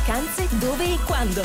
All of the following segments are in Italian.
Vacanze dove e quando.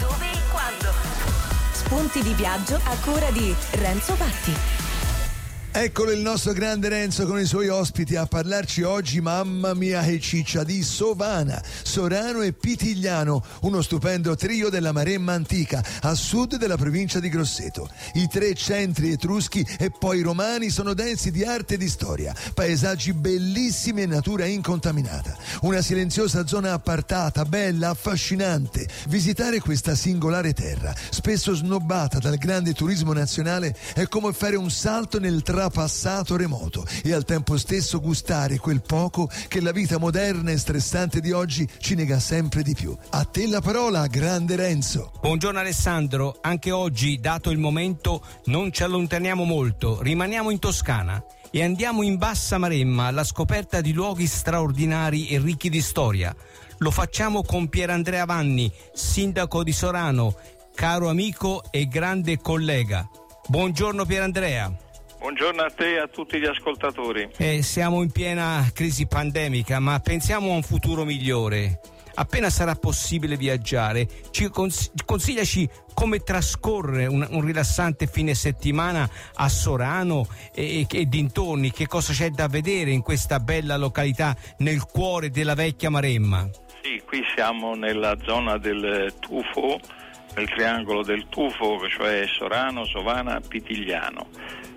Spunti di viaggio a cura di Renzo Patti. Eccolo il nostro grande Renzo con i suoi ospiti a parlarci oggi, mamma mia che ciccia, di Sovana, Sorano e Pitigliano, uno stupendo trio della Maremma antica a sud della provincia di Grosseto. I tre centri etruschi e poi romani sono densi di arte e di storia, paesaggi bellissimi e natura incontaminata. Una silenziosa zona appartata, bella, affascinante. Visitare questa singolare terra, spesso snobbata dal grande turismo nazionale, è come fare un salto nel passato remoto e al tempo stesso gustare quel poco che la vita moderna e stressante di oggi ci nega sempre di più. A te la parola, grande Renzo. Buongiorno Alessandro, anche oggi, dato il momento, non ci allontaniamo molto, rimaniamo in Toscana e andiamo in Bassa Maremma alla scoperta di luoghi straordinari e ricchi di storia. Lo facciamo con Pierandrea Vanni, sindaco di Sorano, caro amico e grande collega. Buongiorno Pierandrea. Buongiorno a te e a tutti gli ascoltatori. Siamo in piena crisi pandemica, ma pensiamo a un futuro migliore. Appena sarà possibile viaggiare, consigliaci come trascorrere un rilassante fine settimana a Sorano e dintorni, che cosa c'è da vedere in questa bella località nel cuore della vecchia Maremma. Sì, qui siamo nella zona del Tufo, nel triangolo del Tufo, cioè Sorano, Sovana, Pitigliano.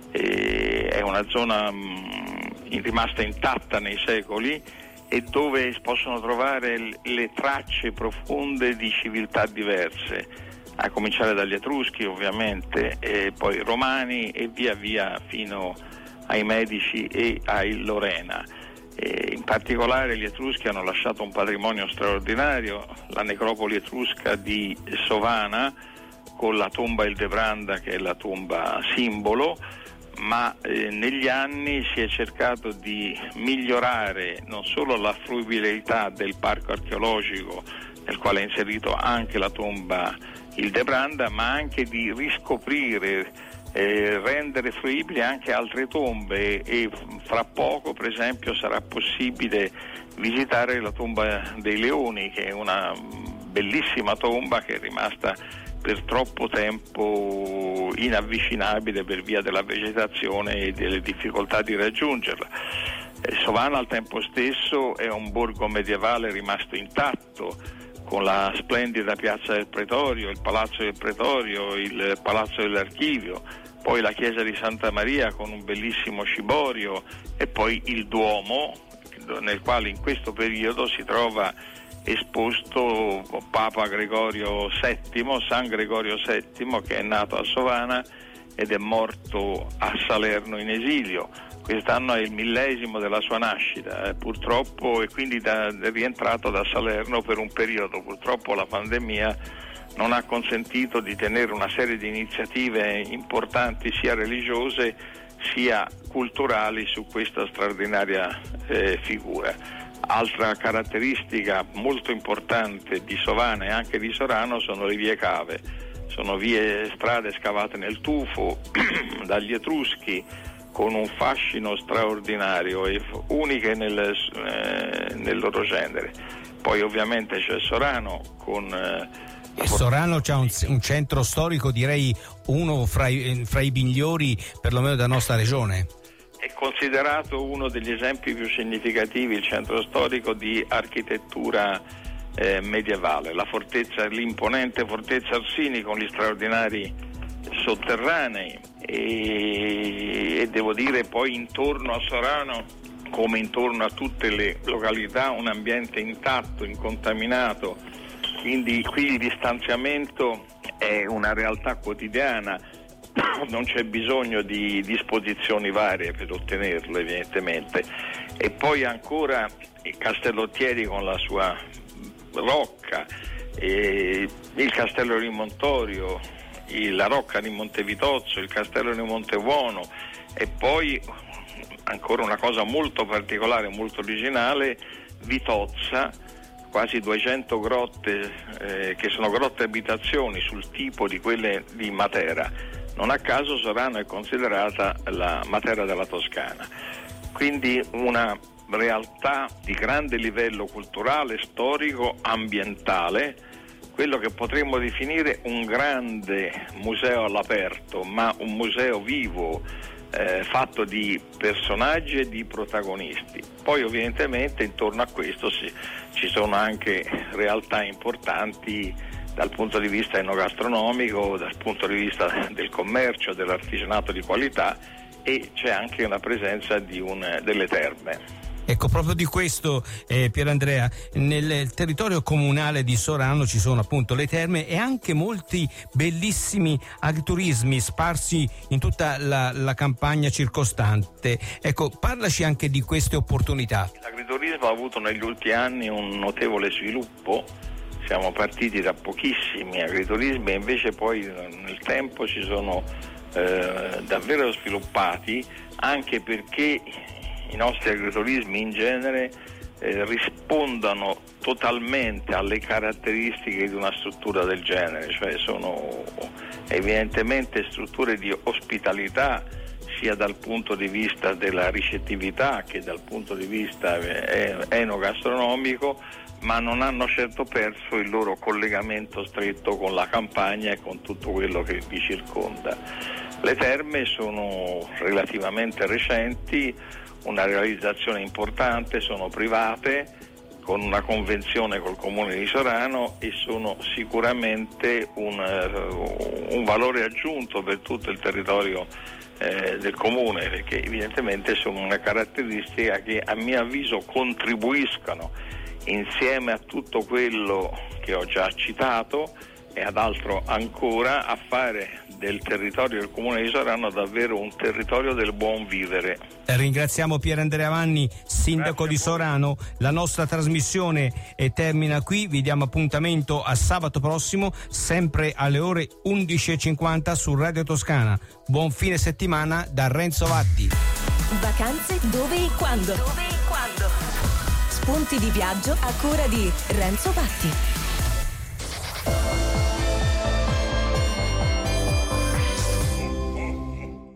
È una zona rimasta intatta nei secoli e dove si possono trovare le tracce profonde di civiltà diverse, a cominciare dagli Etruschi ovviamente, e poi Romani e via via fino ai Medici e ai Lorena. In particolare gli Etruschi hanno lasciato un patrimonio straordinario, la necropoli etrusca di Sovana con la tomba Ildebranda, che è la tomba simbolo, ma negli anni si è cercato di migliorare non solo la fruibilità del parco archeologico, nel quale è inserito anche la tomba Ildebranda, ma anche di riscoprire, rendere fruibili anche altre tombe, e fra poco per esempio sarà possibile visitare la tomba dei Leoni, che è una bellissima tomba che è rimasta per troppo tempo inavvicinabile per via della vegetazione e delle difficoltà di raggiungerla. Sovana al tempo stesso è un borgo medievale rimasto intatto, con la splendida piazza del Pretorio, il palazzo del Pretorio, il palazzo dell'Archivio, poi la chiesa di Santa Maria con un bellissimo ciborio e poi il Duomo, nel quale in questo periodo si trova esposto Papa Gregorio VII, San Gregorio VII, che è nato a Sovana ed è morto a Salerno in esilio. Quest'anno è il 1000° della sua nascita, purtroppo, e quindi è rientrato da Salerno per un periodo. Purtroppo la pandemia non ha consentito di tenere una serie di iniziative importanti, sia religiose sia culturali, su questa straordinaria figura. Altra caratteristica molto importante di Sovana e anche di Sorano sono le vie cave. Sono strade scavate nel tufo dagli Etruschi, con un fascino straordinario e uniche nel loro genere. Poi ovviamente c'è Sorano con Sorano c'ha un centro storico, direi uno fra i migliori perlomeno della nostra regione. È considerato uno degli esempi più significativi, il centro storico di architettura medievale, l'imponente fortezza Orsini con gli straordinari sotterranei, e devo dire poi intorno a Sorano, come intorno a tutte le località, un ambiente intatto, incontaminato, quindi qui il distanziamento è una realtà quotidiana. Non c'è bisogno di disposizioni varie per ottenerlo, evidentemente. E poi ancora il Castellottieri con la sua rocca, il Castello di Montorio, la rocca di Montevitozzo, il Castello di Montebuono, e poi ancora una cosa molto particolare, molto originale, Vitozza, quasi 200 grotte che sono grotte abitazioni sul tipo di quelle di Matera. Non a caso Sorano è considerata la Matera della Toscana. Quindi una realtà di grande livello culturale, storico, ambientale, quello che potremmo definire un grande museo all'aperto, ma un museo vivo, fatto di personaggi e di protagonisti. Poi evidentemente intorno a questo ci sono anche realtà importanti dal punto di vista enogastronomico, dal punto di vista del commercio, dell'artigianato di qualità, e c'è anche una presenza delle terme. Ecco, proprio di questo, Pierandrea, nel territorio comunale di Sorano ci sono appunto le terme e anche molti bellissimi agriturismi sparsi in tutta la campagna circostante. Ecco, parlaci anche di queste opportunità. L'agriturismo ha avuto negli ultimi anni un notevole sviluppo. Siamo partiti da pochissimi agriturismi e invece poi nel tempo si sono davvero sviluppati, anche perché i nostri agriturismi in genere rispondano totalmente alle caratteristiche di una struttura del genere, cioè sono evidentemente strutture di ospitalità sia dal punto di vista della ricettività che dal punto di vista enogastronomico, ma non hanno certo perso il loro collegamento stretto con la campagna e con tutto quello che vi circonda. Le terme sono relativamente recenti, una realizzazione importante, sono private, con una convenzione col Comune di Sorano, e sono sicuramente un valore aggiunto per tutto il territorio del Comune, perché evidentemente sono una caratteristica che a mio avviso contribuiscono, insieme a tutto quello che ho già citato e ad altro ancora, a fare del territorio del Comune di Sorano davvero un territorio del buon vivere. Ringraziamo Pierandrea Vanni, sindaco di Sorano. La nostra trasmissione termina qui, vi diamo appuntamento a sabato prossimo, sempre alle ore 11:50 su Radio Toscana. Buon fine settimana da Renzo Vatti. Vacanze dove e quando? Spunti di viaggio a cura di Renzo Vatti.